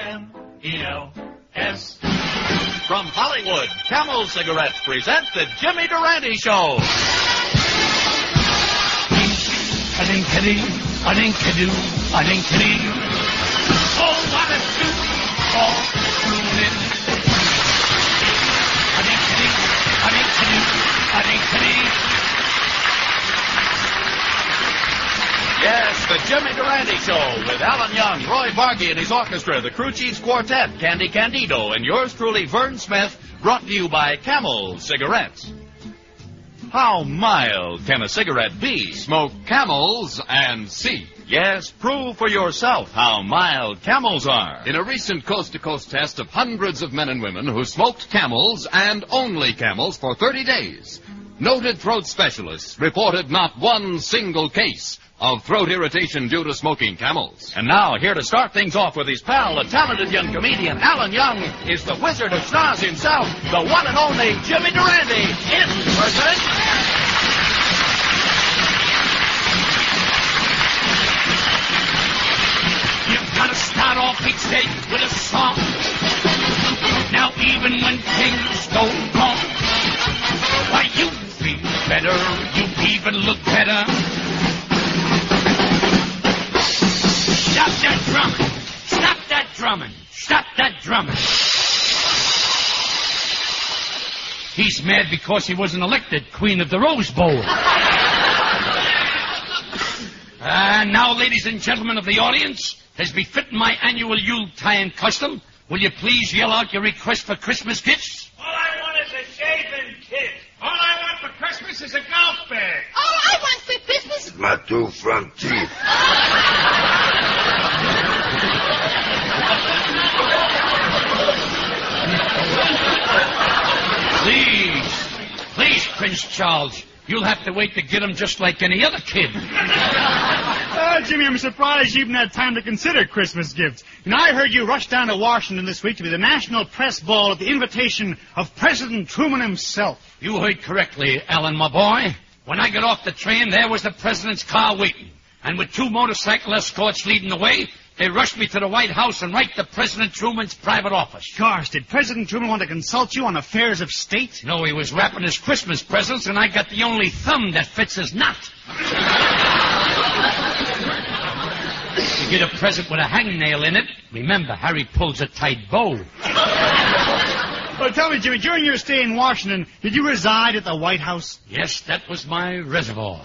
Camels. From Hollywood, Camel Cigarettes present the Jimmy Durante Show. A-dink-a-ding, a-dink-a-doo, a-dink-a-ding. Oh, what a shoot! Oh, tune in. A-dink-a-ding, a-dink-a-doo, a-dink-a-ding. Yes, the Jimmy Durante Show with Alan Young, Roy Vargy and his orchestra, the Crew Chiefs Quartet, Candy Candido, and yours truly, Vern Smith, brought to you by Camel Cigarettes. How mild can a cigarette be? Smoke Camels and see. Yes, prove for yourself how mild Camels are. In a recent coast-to-coast test of hundreds of men and women who smoked Camels and only Camels for 30 days, noted throat specialists reported not one single case of throat irritation due to smoking Camels. And now, here to start things off with his pal, the talented young comedian Alan Young, is the Wizard of Schnoz himself, the one and only Jimmy Durante, in person. You've got to start off each day with a song. Now, even when things go wrong, why, you feel better, you even look better. Stop that drumming! Stop that drumming! Stop that drumming! He's mad because he wasn't elected Queen of the Rose Bowl. Now, ladies and gentlemen of the audience, as befitting my annual Yuletide custom, will you please yell out your request for Christmas gifts? All I want is a shaving kit. All I want for Christmas is a golf bag. All I want for Christmas is my 2 front teeth. Please, Prince Charles, you'll have to wait to get him just like any other kid. Jimmy, I'm surprised you even had time to consider Christmas gifts. And I heard you rushed down to Washington this week to be the National Press Ball at the invitation of President Truman himself. You heard correctly, Alan, my boy. When I got off the train, there was the president's car waiting. And with 2 motorcycle escorts leading the way, they rushed me to the White House and right to President Truman's private office. Gosh, did President Truman want to consult you on affairs of state? No, he was wrapping his Christmas presents, and I got the only thumb that fits his knot. You get a present with a hangnail in it. Remember, Harry pulls a tight bow. Well, tell me, Jimmy, during your stay in Washington, did you reside at the White House? Yes, that was my reservoir.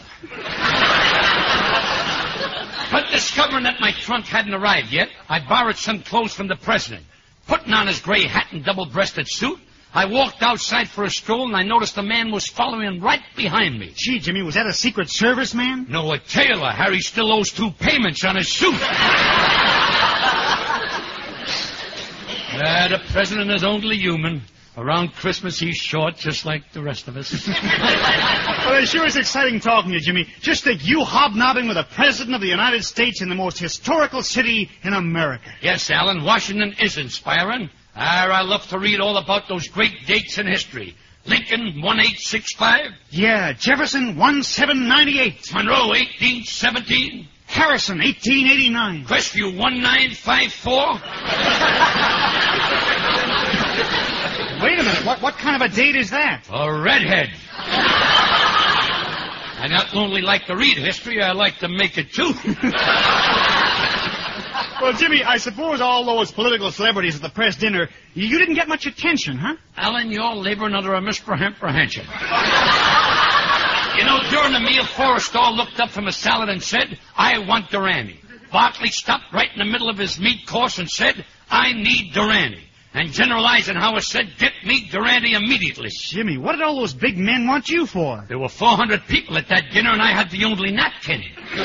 But discovering that my trunk hadn't arrived yet, I borrowed some clothes from the president. Putting on his gray hat and double-breasted suit, I walked outside for a stroll, and I noticed a man was following right behind me. Gee, Jimmy, was that a Secret Service man? No, a tailor. Harry still owes 2 payments on his suit. The president is only human. Around Christmas, he's short, just like the rest of us. Well, it sure is exciting talking to you, Jimmy. Just think, you hobnobbing with the President of the United States in the most historical city in America. Yes, Alan, Washington is inspiring. I love to read all about those great dates in history. Lincoln, 1865. Yeah, Jefferson, 1798. Monroe, 1817. Harrison, 1889. Crestview, 1954. Wait a minute, what kind of a date is that? A redhead. I not only like to read history, I like to make it too. Well, Jimmy, I suppose all those political celebrities at the press dinner, you didn't get much attention, huh? Alan, you're laboring under a misapprehension. You know, during the meal, Forrestal looked up from a salad and said, "I want Durante." Barkley stopped right in the middle of his meat course and said, "I need Durante." And General Eisenhower said, "Get me Durante immediately." Jimmy, what did all those big men want you for? There were 400 people at that dinner, and I had the only napkin.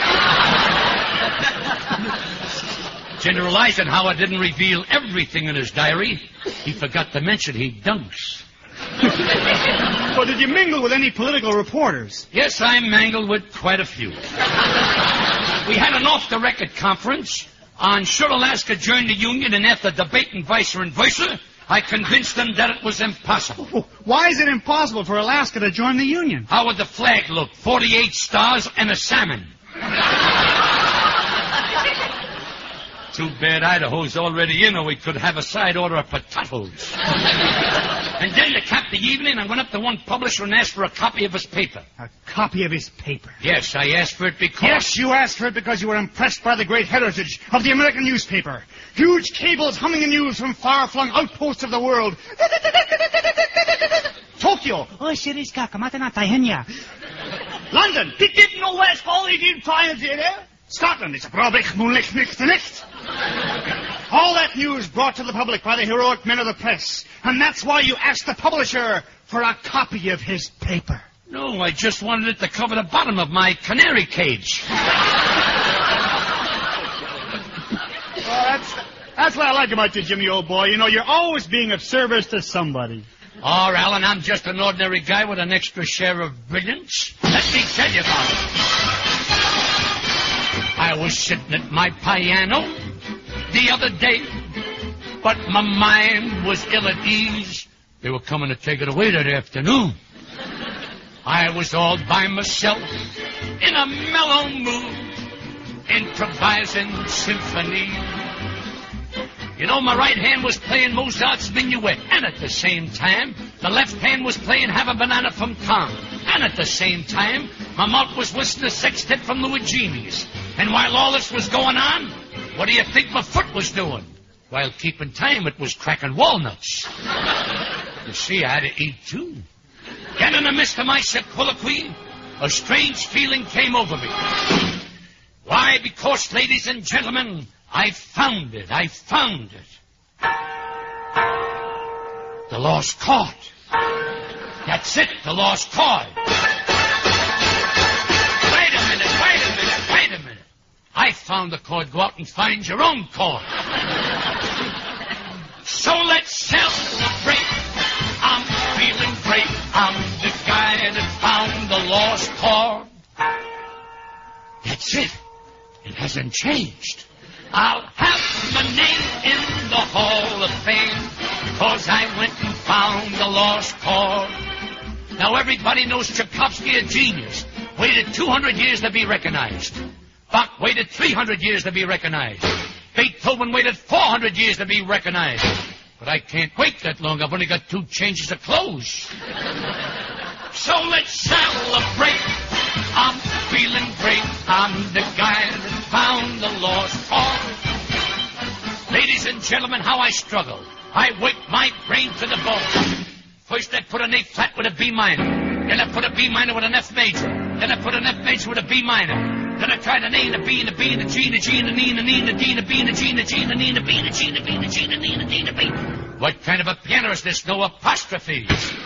General Eisenhower didn't reveal everything in his diary. He forgot to mention he'd dunks. Well, did you mingle with any political reporters? Yes, I mangled with quite a few. We had an off-the-record conference on should Alaska join the Union, and after debating vice versa, I convinced them that it was impossible. Why is it impossible for Alaska to join the Union? How would the flag look? 48 stars and a salmon. Too bad Idaho's already in, or we could have a side order of potatoes. And then to cap the evening, I went up to one publisher and asked for a copy of his paper. A copy of his paper? Yes, I asked for it because... Yes, you asked for it because you were impressed by the great heritage of the American newspaper. Huge cables humming the news from far-flung outposts of the world. Tokyo. Oh, Shiriska, kamatana taihenya. London. Dit no West Hollywood trials here. Scotland. It's a brobich moonlich nicht nicht. All that news brought to the public by the heroic men of the press. And that's why you asked the publisher for a copy of his paper. No, I just wanted it to cover the bottom of my canary cage. Well, that's what I like about you, Jimmy, old boy. You know, you're always being of service to somebody. Oh, Alan, I'm just an ordinary guy with an extra share of brilliance. Let me tell you about it. I was sitting at my piano the other day, but my mind was ill at ease. They were coming to take it away that afternoon. I was all by myself in a mellow mood, improvising symphony. You know, my right hand was playing Mozart's Minuet, and at the same time, the left hand was playing Have a Banana from Tom. And at the same time, my mouth was whistling a sextet from Luigini's. And while all this was going on, what do you think my foot was doing? While keeping time, it was cracking walnuts. You see, I had to eat, too. And in the midst of my soliloquy, a strange feeling came over me. Why? Because, ladies and gentlemen, I found it. The lost chord. That's it, the lost chord. Wait a minute. I found the chord. Go out and find your own chord. So let's celebrate. I'm feeling great. I'm the guy that found the lost chord. That's it. It hasn't changed. I'll have my name in the Hall of Fame because I went and found the lost chord. Now everybody knows Tchaikovsky, a genius, waited 200 years to be recognized. Bach waited 300 years to be recognized. Beethoven waited 400 years to be recognized. But I can't wait that long. I've only got 2 changes of clothes. So let's celebrate. I'm feeling great. I'm the guy that found the lost chord. Ladies and gentlemen, how I struggle. I worked my brain to the bone. First I put an A flat with a B minor. Then I put a B minor with an F major. Then I put an F major with a B minor. Then I tried an A and a B and a B and a G and a G and an E and an E and a D and a B and a G and a G and an E and a B and a G and a B and a G and an E and a D and a B. What kind of a piano is this? No apostrophes.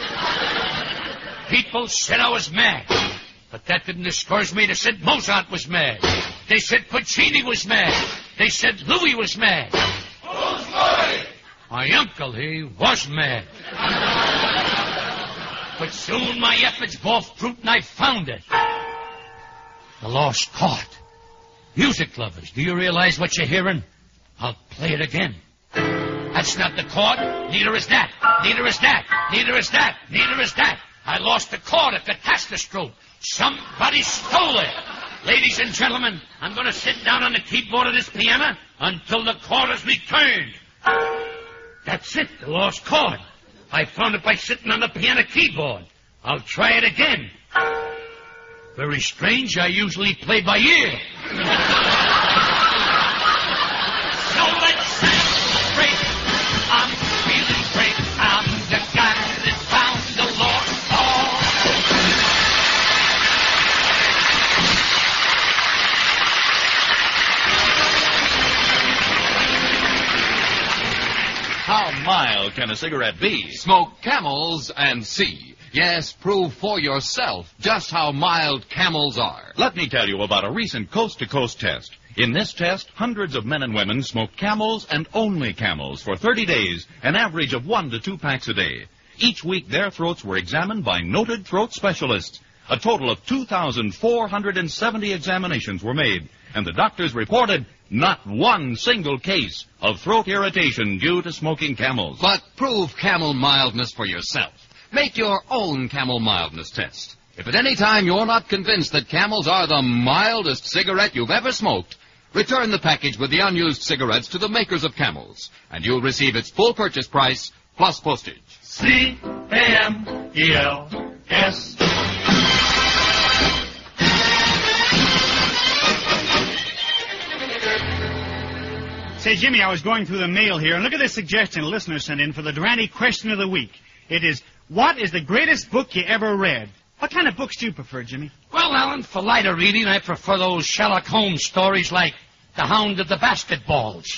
People said I was mad. But that didn't discourage me. They said Mozart was mad. They said Puccini was mad. They said Louis was mad. Who's mad? My uncle, he was mad. But soon my efforts bore fruit and I found it. The lost chord. Music lovers, do you realize what you're hearing? I'll play it again. That's not the chord. Neither is that. Neither is that. Neither is that. Neither is that. I lost the chord, a catastrophe. Somebody stole it. Ladies and gentlemen, I'm going to sit down on the keyboard of this piano until the chord is returned. That's it, the lost chord. I found it by sitting on the piano keyboard. I'll try it again. Very strange, I usually play by ear. So let's celebrate. I'm feeling great. I'm the guy that found the lost chord. How mild can a cigarette be? Smoke Camels and see. Yes, prove for yourself just how mild Camels are. Let me tell you about a recent coast-to-coast test. In this test, hundreds of men and women smoked Camels and only Camels for 30 days, an average of 1 to 2 packs a day. Each week, their throats were examined by noted throat specialists. A total of 2,470 examinations were made, and the doctors reported not one single case of throat irritation due to smoking Camels. But prove Camel mildness for yourself. Make your own Camel mildness test. If at any time you're not convinced that Camels are the mildest cigarette you've ever smoked, Return the package with the unused cigarettes to the makers of Camels, and you'll receive its full purchase price plus postage. C-A-M-E-L-S. Say, Jimmy, I was going through the mail here, and look at this suggestion a listener sent in for the Durante question of the week. It is, what is the greatest book you ever read? What kind of books do you prefer, Jimmy? Well, Alan, for lighter reading, I prefer those Sherlock Holmes stories like The Hound of the Basketballs.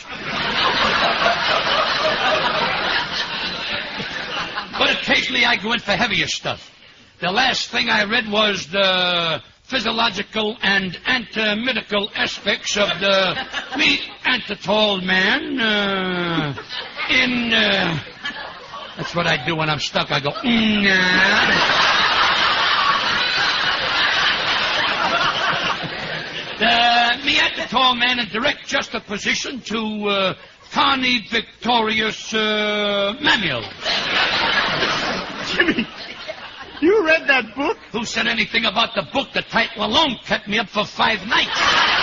But occasionally I go in for heavier stuff. The last thing I read was the physiological and anatomical aspects of the Neanderthal man that's what I do when I'm stuck. I go, The Neanderthal man in direct juxtaposition to Connie Victorious Manuel. Jimmy, you read that book? Who said anything about the book? The title alone kept me up for 5 nights.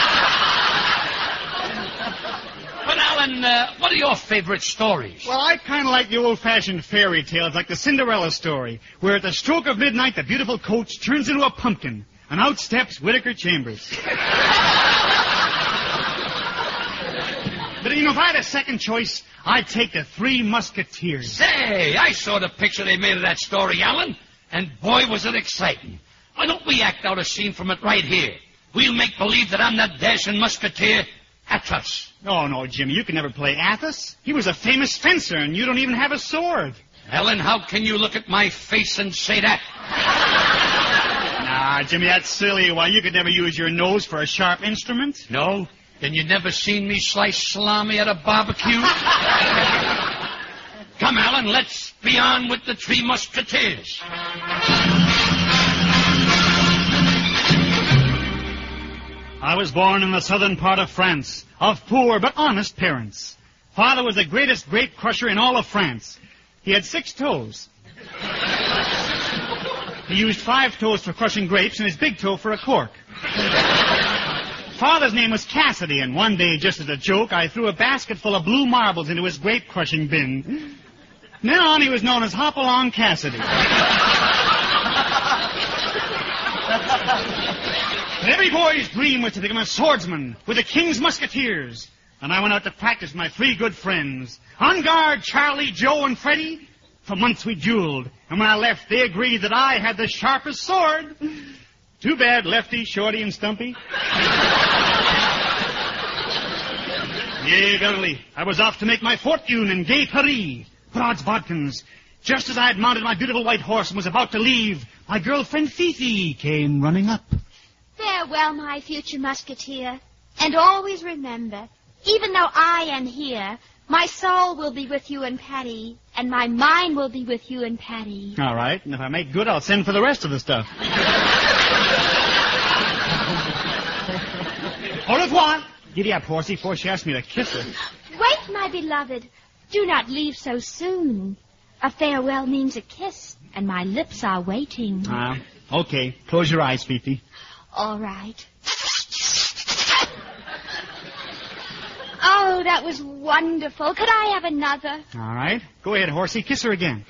But, Alan, what are your favorite stories? Well, I kind of like the old-fashioned fairy tales, like the Cinderella story, where at the stroke of midnight, the beautiful coach turns into a pumpkin, and out steps Whittaker Chambers. But, you know, if I had a second choice, I'd take the Three Musketeers. Say, I saw the picture they made of that story, Alan, and boy, was it exciting. Why don't we act out a scene from it right here? We'll make believe that I'm that dashing musketeer, Athos. Oh, no, Jimmy, you can never play Athos. He was a famous fencer, and you don't even have a sword. Ellen, how can you look at my face and say that? Nah, Jimmy, that's silly. Why, you could never use your nose for a sharp instrument. No? Then you never seen me slice salami at a barbecue? Come, Alan, let's be on with the Three Musketeers. I was born in the southern part of France, of poor but honest parents. Father was the greatest grape crusher in all of France. He had 6 toes. He used 5 toes for crushing grapes and his big toe for a cork. Father's name was Cassidy, and one day, just as a joke, I threw a basket full of blue marbles into his grape-crushing bin. From then on, he was known as Hop-Along Cassidy. And every boy's dream was to become a swordsman with the King's Musketeers. And I went out to practice with my 3 good friends. On guard, Charlie, Joe, and Freddie. For months we dueled, and when I left, they agreed that I had the sharpest sword. Too bad, Lefty, Shorty, and Stumpy. Yea, verily, I was off to make my fortune in gay Paris. Broads bodkins. Just as I had mounted my beautiful white horse and was about to leave, my girlfriend Fifi came running up. Farewell, my future musketeer. And always remember, even though I am here, my soul will be with you in Paris, and my mind will be with you in Paris. All right, and if I make good, I'll send for the rest of the stuff. Au revoir. Giddy up, horsey, before she asks me to kiss her. Wait, my beloved. Do not leave so soon. A farewell means a kiss, and my lips are waiting. Okay. Close your eyes, Fifi. All right. Oh, that was wonderful. Could I have another? All right. Go ahead, horsey. Kiss her again.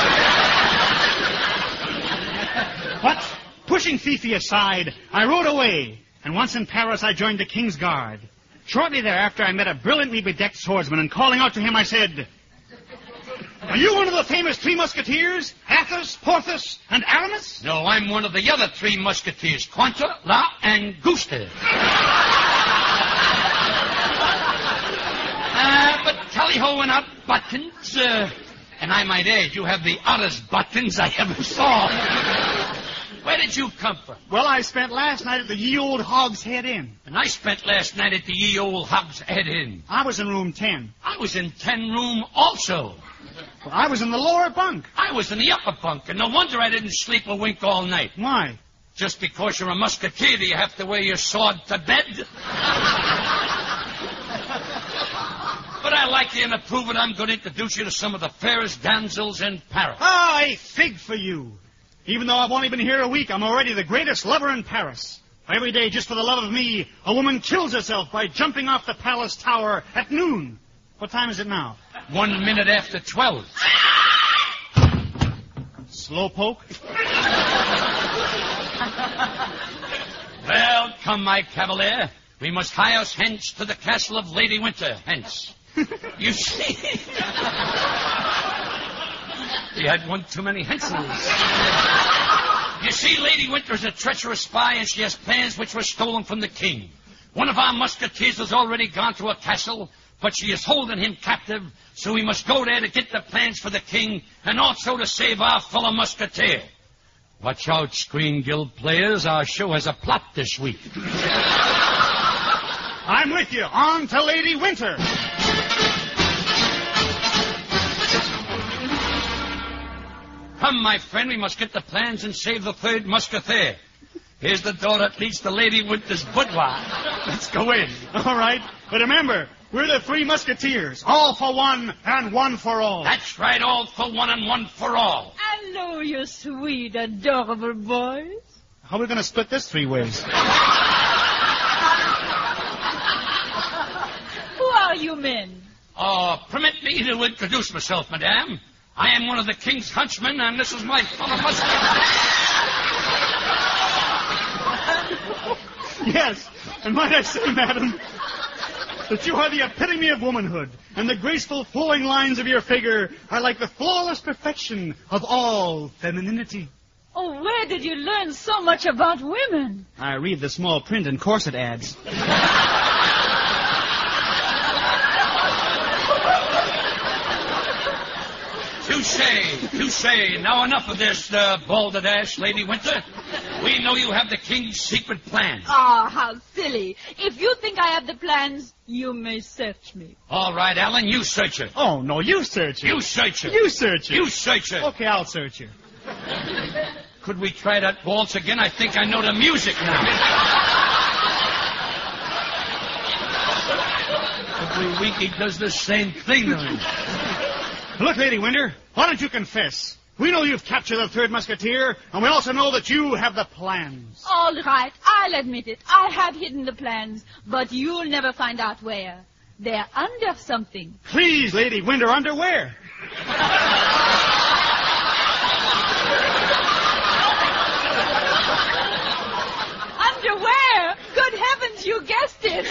What? Pushing Fifi aside, I rode away. And once in Paris, I joined the King's Guard. Shortly thereafter, I met a brilliantly bedecked swordsman, and calling out to him, I said, "Are you one of the famous 3 Musketeers? Athos, Porthos, and Aramis?" No, I'm one of the other 3 Musketeers, Quanta, La, and Guste. But tally-ho and out buttons, and I might add, you have the oddest buttons I ever saw. Where did you come from? Well, I spent last night at the Ye Old Hog's Head Inn. And I spent last night at the Ye Old Hog's Head Inn. I was in room 10. I was in 10 room also. Well, I was in the lower bunk. I was in the upper bunk, and no wonder I didn't sleep a wink all night. Why? Just because you're a musketeer, do you have to wear your sword to bed? But I like you, and to prove it, I'm going to introduce you to some of the fairest damsels in Paris. Ah, a fig for you. Even though I've only been here a week, I'm already the greatest lover in Paris. Every day, just for the love of me, a woman kills herself by jumping off the palace tower at noon. What time is it now? 1 minute after 12. Slowpoke? Well, come, my cavalier. We must hie us hence to the castle of Lady Winter. Hence. You see... We had one too many hences. You see, Lady Winter's a treacherous spy, and she has plans which were stolen from the king. One of our musketeers has already gone to a castle, but she is holding him captive, so we must go there to get the plans for the king, and also to save our fellow musketeer. Watch out, Screen Guild players. Our show has a plot this week. I'm with you. On to Lady Winter. Come, my friend, we must get the plans and save the third musketeer. Here's the door that leads to Lady Winter's boudoir. Let's go in. All right. But remember, we're the three musketeers. All for one and one for all. That's right, all for one and one for all. Hello, you sweet, adorable boys. How are we going to split this 3 ways? Who are you men? Permit me to introduce myself, madame. I am one of the king's hunchmen, and this is my fellow musketeer. Yes, and might I say, madam, that you are the epitome of womanhood, and the graceful flowing lines of your figure are like the flawless perfection of all femininity. Oh, where did you learn so much about women? I read the small print and corset ads. Touche. Now enough of this balderdash, Lady Winter. We know you have the king's secret plans. Ah, how silly. If you think I have the plans, you may search me. All right, Alan, you search her. Oh, no, you search it. You search her. You search it. You search her. Okay, I'll search you. Could we try that waltz again? I think I know the music now. Every week he does the same thing to me. Look, Lady Winter, why don't you confess? We know you've captured the third musketeer, and we also know that you have the plans. All right, I'll admit it. I have hidden the plans, but you'll never find out where. They're under something. Please, Lady Winter, under where? Underwear? Good heavens, you guessed it.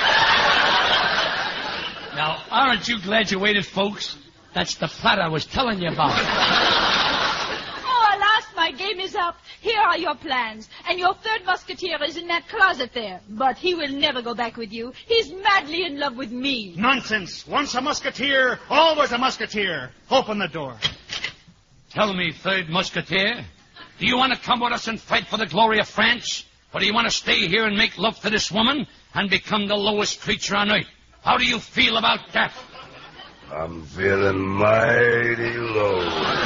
Now, aren't you glad you waited, folks? That's the plot I was telling you about. Oh, alas, my game is up. Here are your plans. And your third musketeer is in that closet there. But he will never go back with you. He's madly in love with me. Nonsense. Once a musketeer, always a musketeer. Open the door. Tell me, third musketeer, do you want to come with us and fight for the glory of France? Or do you want to stay here and make love to this woman and become the lowest creature on earth? How do you feel about that? I'm feeling mighty low.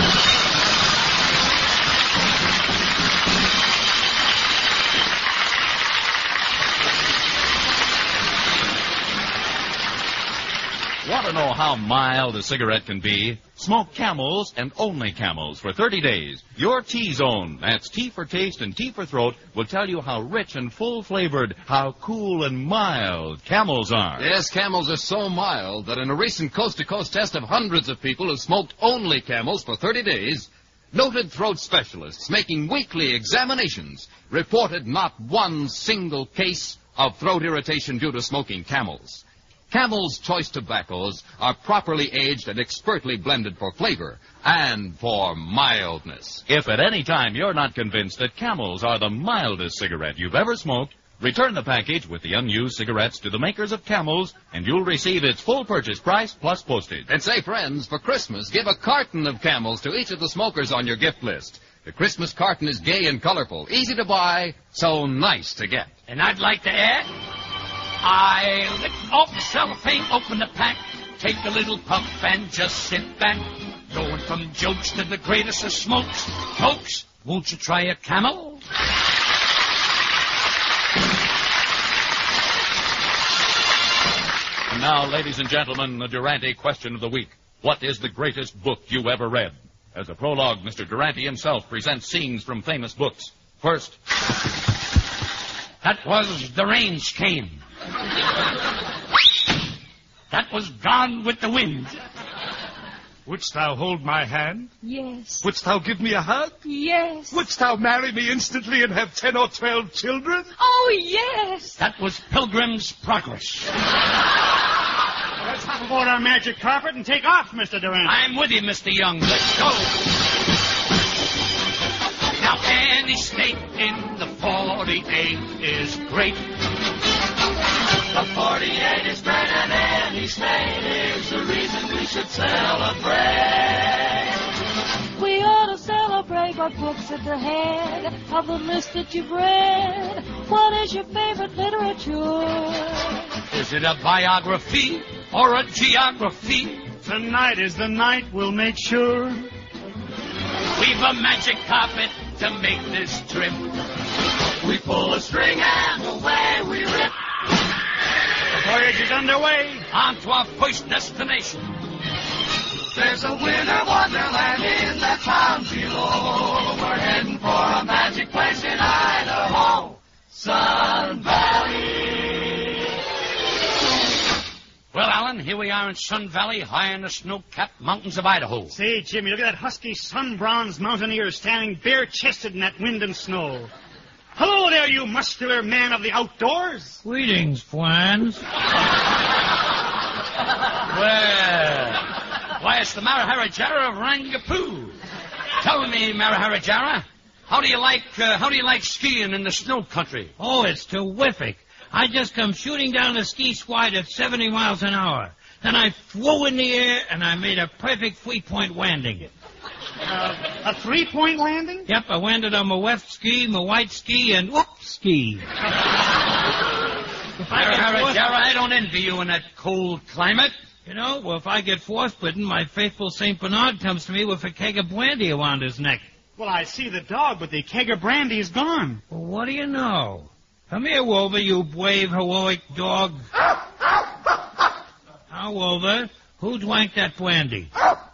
Want to know how mild a cigarette can be? Smoke Camels and only Camels for 30 days. Your T-Zone, that's T for taste and T for throat, will tell you how rich and full-flavored, how cool and mild Camels are. Yes, Camels are so mild that in a recent coast-to-coast test of hundreds of people who smoked only Camels for 30 days, noted throat specialists making weekly examinations reported not one single case of throat irritation due to smoking Camels. Camel's choice tobaccos are properly aged and expertly blended for flavor and for mildness. If at any time you're not convinced that Camels are the mildest cigarette you've ever smoked, return the package with the unused cigarettes to the makers of Camels, and you'll receive its full purchase price plus postage. And say, friends, for Christmas, give a carton of Camels to each of the smokers on your gift list. The Christmas carton is gay and colorful, easy to buy, so nice to get. And I'd like to add, I lick off the cellophane, open the pack, take a little puff and just sit back. Going from jokes to the greatest of smokes. Folks, won't you try a Camel? And now, ladies and gentlemen, the Durante question of the week. What is the greatest book you ever read? As a prologue, Mr. Durante himself presents scenes from famous books. First, That was The Rains Came. That was Gone with the Wind. Wouldst thou hold my hand? Yes. Wouldst thou give me a hug? Yes. Wouldst thou marry me instantly and have 10 or 12 children? Oh, yes. That was Pilgrim's Progress. Let's hop aboard our magic carpet and take off, Mr. Durant. I'm with you, Mr. Young. Let's go. Now, any state in the 48 is great. The 48 is great, and any state is the reason we should celebrate. We ought to celebrate what books at the head of the list that you've read. What is your favorite literature? Is it a biography or a geography? Tonight is the night we'll make sure. We've a magic carpet to make this trip. We pull a string and away we rip. The voyage is underway. On to our first destination. There's a winter wonderland in the clouds below. We're heading for a magic place in Idaho, Sun Valley. Well, Alan, here we are in Sun Valley, high in the snow-capped mountains of Idaho. Say, Jimmy, look at that husky, sun-bronzed mountaineer standing bare-chested in that wind and snow. Hello there, you muscular man of the outdoors. Greetings, Flans. Well, why, it's the Maharaja of Rangapoo. Tell me, Maharaja, how do you like skiing in the snow country? Oh, it's terrific. I just come shooting down the ski slide at 70 miles an hour. Then I flew in the air, and I made a perfect three-point landing. A three-point landing? Yep, I landed on my left ski, my right ski, and whoop ski. Maharaja, I don't envy you in that cold climate. You know, well, if I get frostbitten, my faithful St. Bernard comes to me with a keg of brandy around his neck. Well, I see the dog, but the keg of brandy is gone. Well, what do you know? Come here, Wolver, you brave, heroic dog. Now, Wolver, who drank that brandy?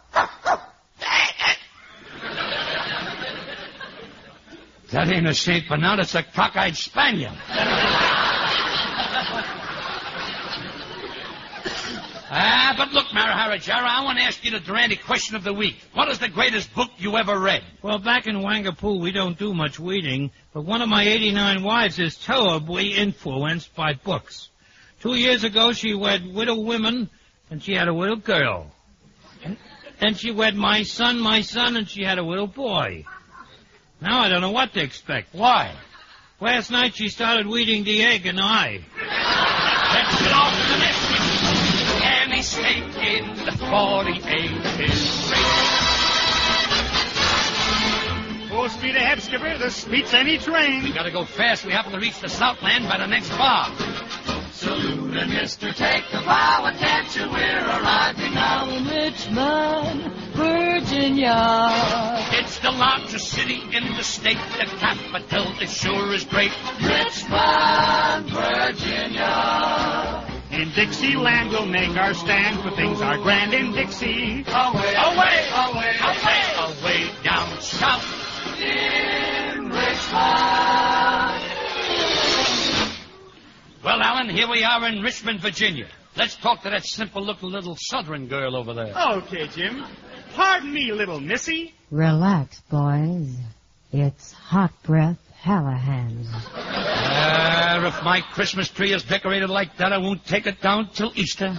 That ain't a St. Bernard, it's a cockeyed spaniel. But look, Maharaja, I want to ask you the Durante question of the week. What is the greatest book you ever read? Well, back in Wangapoo, we don't do much reading, but one of my 89 wives is terribly influenced by books. 2 years ago, she wed widow women, and she had a little girl. Then she wed my son, and she had a little boy. Now I don't know what to expect. Why? Last night she started reading The Egg and I. Let's get off to the next one. Any state in the 48 is great. Full speed ahead, skipper. This beats any train. We gotta go fast. We happen to reach the Southland by the next bar. Saluting, mister, take the bow. Attention, we're arriving now in Richmond, Virginia. It's the largest city in the state. The capital, it sure is great. Richmond, Virginia. In Dixieland we'll make our stand, for things are grand in Dixie. Away, Away, away, away, away down south. in Richmond. Well, Alan, here we are in Richmond, Virginia. Let's talk to that simple-looking little southern girl over there. Okay, Jim. Pardon me, little missy. Relax, boys. It's Hot Breath Hallahan. If my Christmas tree is decorated like that, I won't take it down till Easter.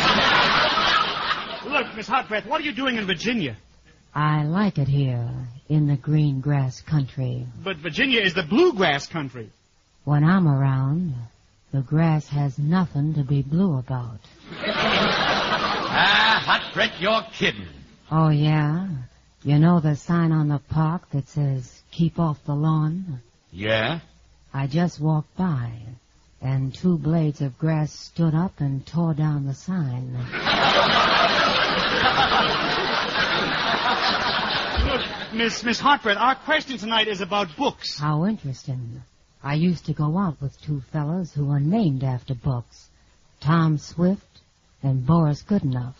Look, Miss Hotbreath, what are you doing in Virginia? I like it here in the green grass country. But Virginia is the bluegrass country. When I'm around, the grass has nothing to be blue about. Hot Brett, you're kidding. Oh, yeah? You know the sign on the park that says, keep off the lawn? Yeah? I just walked by, and 2 blades of grass stood up and tore down the sign. Look, Miss Hotbreath, our question tonight is about books. How interesting. I used to go out with 2 fellows who were named after books, Tom Swift and Boris Goodenough.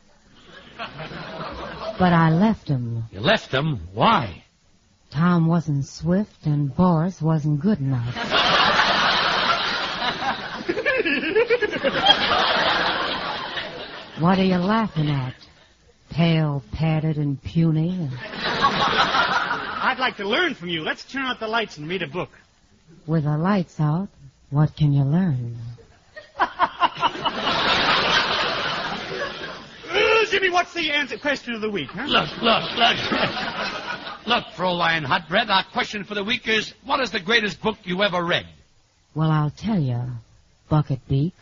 But I left them. You left them? Why? Tom wasn't swift and Boris wasn't good enough. What are you laughing at? Pale, padded, and puny? I'd like to learn from you. Let's turn out the lights and read a book. With the lights out, what can you learn? Jimmy, what's the question of the week, huh? Look. Look, Fraulein Hotbread, our question for the week is, what is the greatest book you ever read? Well, I'll tell you, Bucketbeak.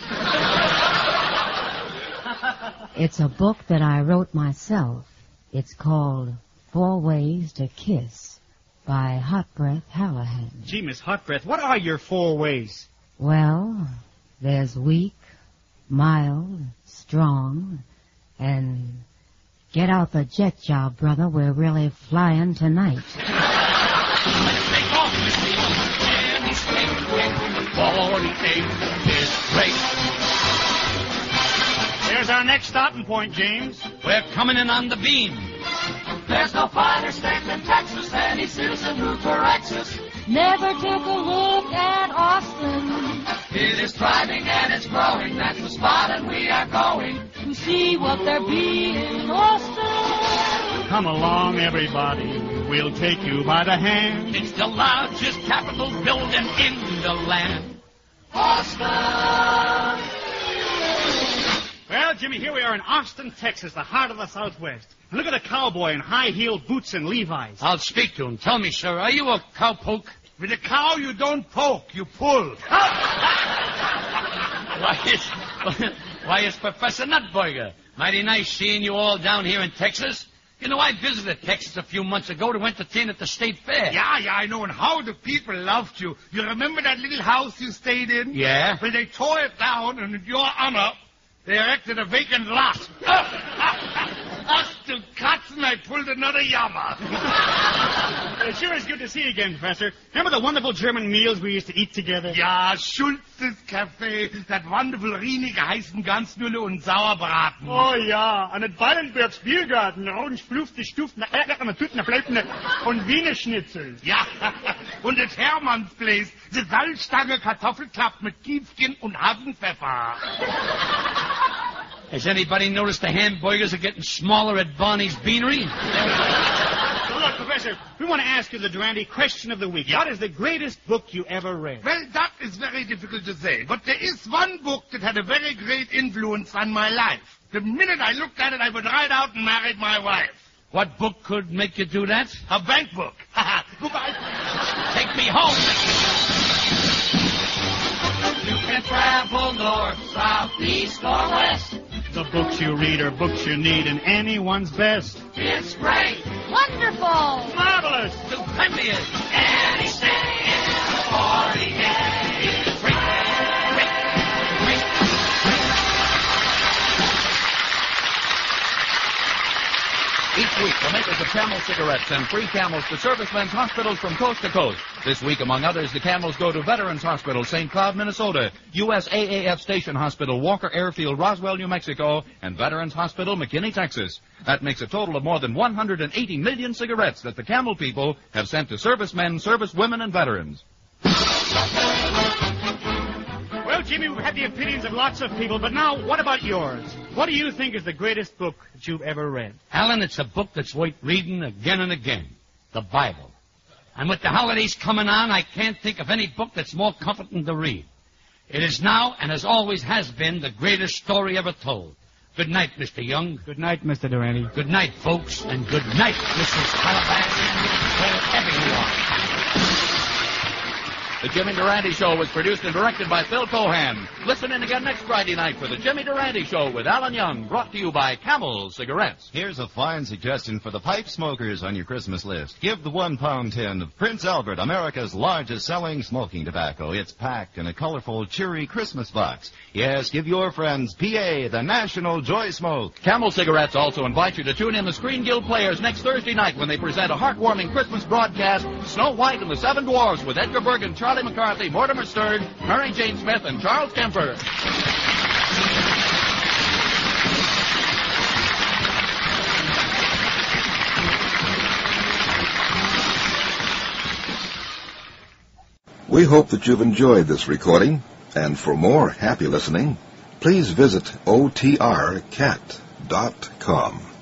It's a book that I wrote myself. It's called 4 Ways to Kiss by Hot Breath Hallahan. Gee, Miss Hot Breath, what are your 4 ways? Well, there's weak, mild, strong, and get out the jet job, brother. We're really flying tonight. Take off, Mr. Young. And he's taking 48 is great. There's our next stopping point, James. We're coming in on the beam. There's no finer state than Texas. Any citizen who corrects us Never took a look at Austin. It is thriving and it's growing. That's the spot, and we are going to see what there be in Austin. Come along, everybody. We'll take you by the hand. It's the largest Capitol building in the land. Austin! Well, Jimmy, here we are in Austin, Texas, the heart of the Southwest. And look at a cowboy in high-heeled boots and Levi's. I'll speak to him. Tell me, sir, are you a cowpoke? With a cow, you don't poke, you pull. Why, it's Professor Nutburger. Mighty nice seeing you all down here in Texas. You know, I visited Texas a few months ago to entertain at the state fair. Yeah, I know. And how the people loved you. You remember that little house you stayed in? Yeah. Well, they tore it down, and in your honor, they erected a vacant lot. Us to Katzen, I pulled another yammer. It sure is good to see you again, Professor. Remember the wonderful German meals we used to eat together? Ja, Schulzes Café, that wonderful rienige heißen Gansmühle und Sauerbraten. Oh ja, an den Ballenbergs Biergarten, orange flufte Stufen, Tüten, Fleuten und Wiener Schnitzel. Ja, und das Hermannsbläs, die Salzstange Kartoffelklapp mit Kiefchen und Hasenpfeffer. Has anybody noticed the hamburgers are getting smaller at Barney's Beanery? So look, Professor, we want to ask you the Durante question of the week. Yeah. What is the greatest book you ever read? Well, that is very difficult to say, but there is one book that had a very great influence on my life. The minute I looked at it, I would ride out and marry my wife. What book could make you do that? A bank book. Goodbye. Take me home. You can travel north, south, east, or west. The books you read are books you need, and anyone's best. It's great. Wonderful. Marvelous. Stupendous. Any city in 48 is great. Each week, the makers of Camel cigarettes send free Camels to servicemen's hospitals from coast to coast. This week, among others, the Camels go to Veterans Hospital, St. Cloud, Minnesota, USAAF Station Hospital, Walker Airfield, Roswell, New Mexico, and Veterans Hospital, McKinney, Texas. That makes a total of more than 180 million cigarettes that the Camel people have sent to servicemen, servicewomen, and veterans. Well, Jimmy, we've had the opinions of lots of people, but now, what about yours? What do you think is the greatest book that you've ever read? Alan, it's a book that's worth reading again and again. The Bible. And with the holidays coming on, I can't think of any book that's more comforting to read. It is now, and as always has been, the greatest story ever told. Good night, Mr. Young. Good night, Mr. Durante. Good night, folks, and good night, Mrs. Calabash, wherever you are. The Jimmy Durante Show was produced and directed by Phil Cohan. Listen in again next Friday night for the Jimmy Durante Show with Alan Young, brought to you by Camel Cigarettes. Here's a fine suggestion for the pipe smokers on your Christmas list. Give the 1-pound tin of Prince Albert, America's largest selling smoking tobacco. It's packed in a colorful, cheery Christmas box. Yes, give your friends PA the National Joy Smoke. Camel Cigarettes also invite you to tune in the Screen Guild Players next Thursday night when they present a heartwarming Christmas broadcast, Snow White and the Seven Dwarfs, with Edgar Bergen, Charlie McCarthy, Mortimer Stern, Mary Jane Smith, and Charles Kemper. We hope that you've enjoyed this recording. And for more happy listening, please visit otrcat.com.